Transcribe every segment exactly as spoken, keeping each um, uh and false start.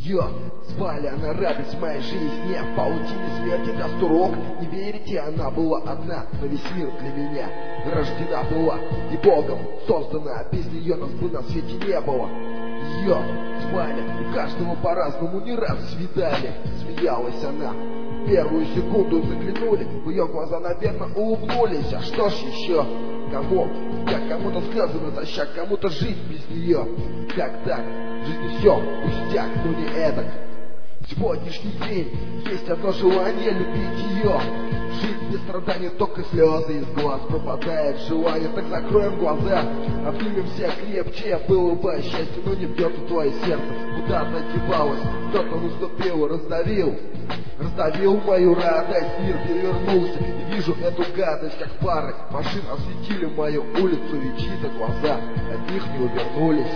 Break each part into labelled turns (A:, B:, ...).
A: Ее звали она радость в моей жизни, в паутине смерти даст урок. Не верите, она была одна, но весь мир для меня рождена была и Богом создана. Без нее нас бы на свете не было. Ее звали, у каждого по-разному, не раз свидали. Смеялась она, первую секунду заглянули, в ее глаза, наверное, улыбнулись. А что ж еще? Кому? Как кому-то слезы натощак, кому-то жить без нее. Как так? В жизни все пустяк, но не эдак. В сегодняшний день есть одно желание — любить ее. Жить без страданий, только слезы из глаз пропадает желание. Так закроем глаза, обнимем все крепче. Было бы счастье, но не бьется твое сердце. Куда-то девалось, кто-то наступил, раздавил. Раздавил мою радость, мир перевернулся. И вижу эту гадость, как фары машин осветили мою улицу. И чьи-то глаза от них не увернулись.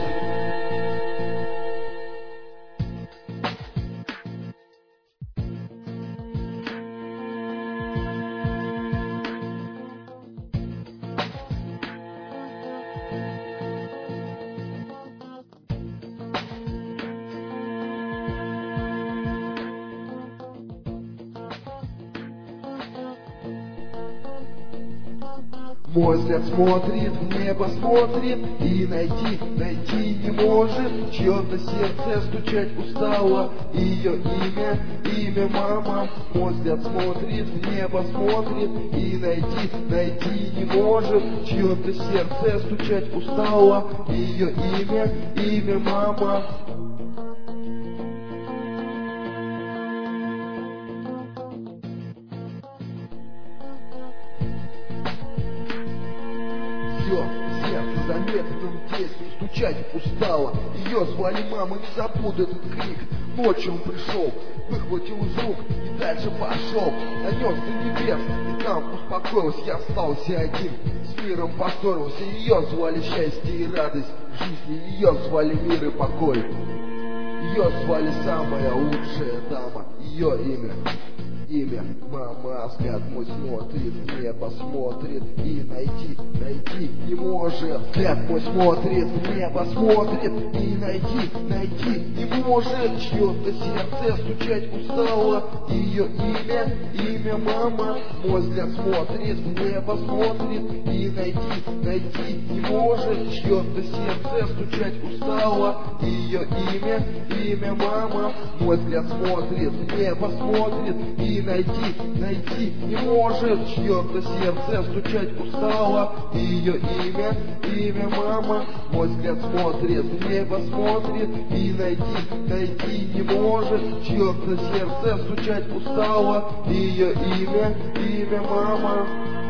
A: Мой взгляд смотрит, в небо смотрит, и найти, найти не может. Чье-то сердце стучать устало, ее имя, имя мама. Мой взгляд смотрит, в небо смотрит, и найти, найти не может. Чье-то сердце стучать устало, ее имя, имя мама. Сердце замедленным действием стучать устало. Ее звали мама, не забуду этот крик. Ночью он пришел, выхватил из рук и дальше пошел. Донес до небес, и там успокоился. Я остался один, с миром поссорился. Ее звали счастье и радость жизни, ее звали мир и покой. Ее звали самая лучшая дама, ее имя. Имя мама, взгляд мой смотрит, в небо смотрит, и найти, найти не может. Взгляд мой смотрит, в небо смотрит, и найти, найти не может. Чье-то сердце стучать устало, ее имя, имя мама. Мой взгляд смотрит, в небо смотрит, и найти, найти не может. Чье-то сердце стучать устало, ее имя, имя мама. Мой взгляд смотрит, в небо смотрит, и найти, найти не может. Чье-то сердце стучать устало, ее имя, имя мама. Мой взгляд смотрит, в небо смотрит, и найти, найти не может. Чье-то сердце стучать устало, ее имя, имя мама.